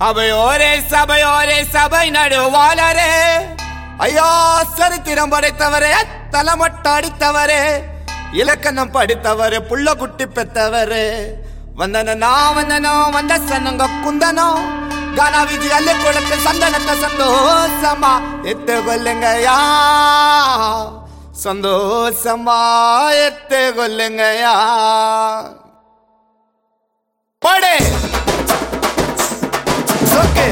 அவையோரே சபை நடுவாளரே, ஐயா சரித்திரம் படைத்தவரே, தலைமொட்டாடித்தவரே, இலக்கணம் படித்தவரே, புள்ள குட்டி பெத்தவரே, வந்தனோ வந்த சனங்க குந்தனோ கானா விதி அல்ல கொடுக்க சந்தனத்தை சந்தோஷமா எத்து கொல்லுங்கயா, சந்தோஷமா எத்து கொல்லுங்கயா. படே सोके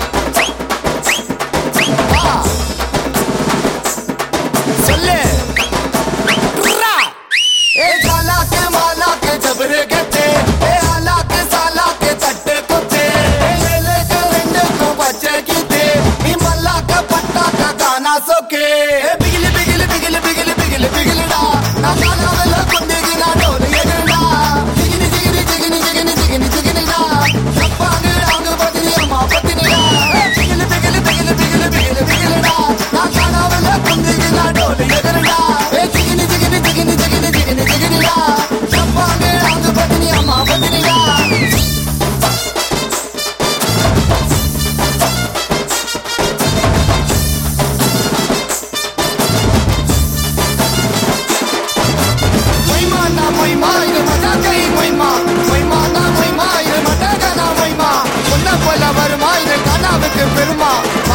चले टुरा ए जाला के माला के जबरे गते, ए आला के साला के चट्टे कुत्ते, ए ले के लंडे को बच्चे कीते, ई मल्ला का पट्टा का गाना सोके, ए बिगली बिगली बिगली बिगली बिगली बिगली डा ना गाना वाला कुंडे की ना डोल ये डा जिगनी जिगनी जिगनी जिगनी जिगनी जिगनी डा सप्पा ने आग बदली अम्मा बदली डा बिगली बिगली बिगली बिगली बिगली बिगली डा ना गाना वाला कुंडे की ना डोल ये डा ए जिगनी जिगनी जिगनी जिगनी जिगनी जिगनी डा सप्पा ने आग बदली अम्मा बदली डा. பெருமா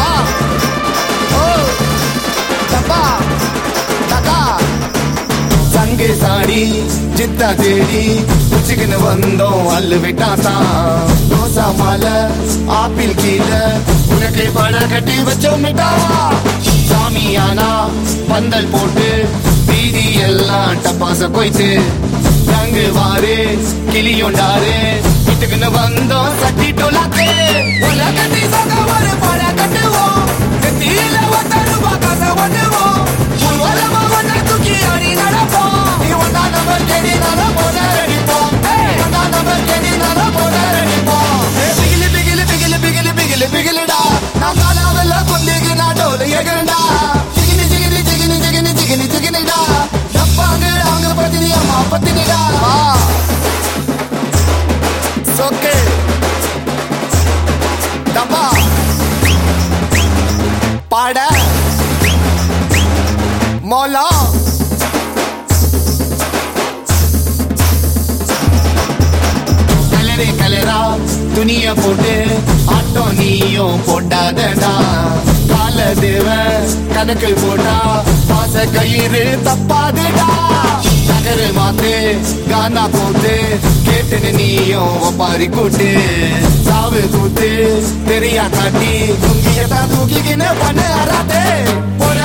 சங்கே சாடி சித்தா தேடி உச்சிக்குன்னு வந்தோம் அல்லு விட்டாதான் ரோசா மாலை ஆப்பிள் கீழே உனக்கு பட கட்டி வச்சோம் மிட்டாவா. சாமியானா பந்தல் போட்டு வீதி எல்லாம் டப்பாச போயிட்டு ரங்கு வாரு கிளியோண்டாரு வீட்டுக்குன்னு வந்தோம் சட்டி டோலாக்கு கட்டி சொக்க ஒரு பட கட்டுவோம் கட்டியில ஒத்தருவா காசை ஒட்டுவோம் உருவலமா ஒன்ன தூக்கி அடி நடப்போம் நீ ஒன்னா நம்பர் கேடி நால போல அடிப்போம் ஒன்னா நம்பர் கேடி நால போல அடிப்போம் பிகிலி பிகிலி பிகிலி பிகிலி பிகிலி பிகிலிடா நான் காலாவெல்ல கொண்டிக்கு நான் டோல எகரண்டா ஜிகினி ஜிகினி ஜிகினி ஜிகினி ஜிகினி ஜிகினிடா டப்பாங்க அவங்க பத்தினி அம்மா பத்தினிடா सोके दबा पाड़ा मौला कलरे कलरा दुनिया पोटे आटो नीयो पोटादडा काल देव कनक पोटा पास कईर तप्पादडा नगर माते गाना पोते केटन नीयो वपारी कोटे सावे कोटे तेरी आकाटी तुंगी यता तुंगी किने बने आराते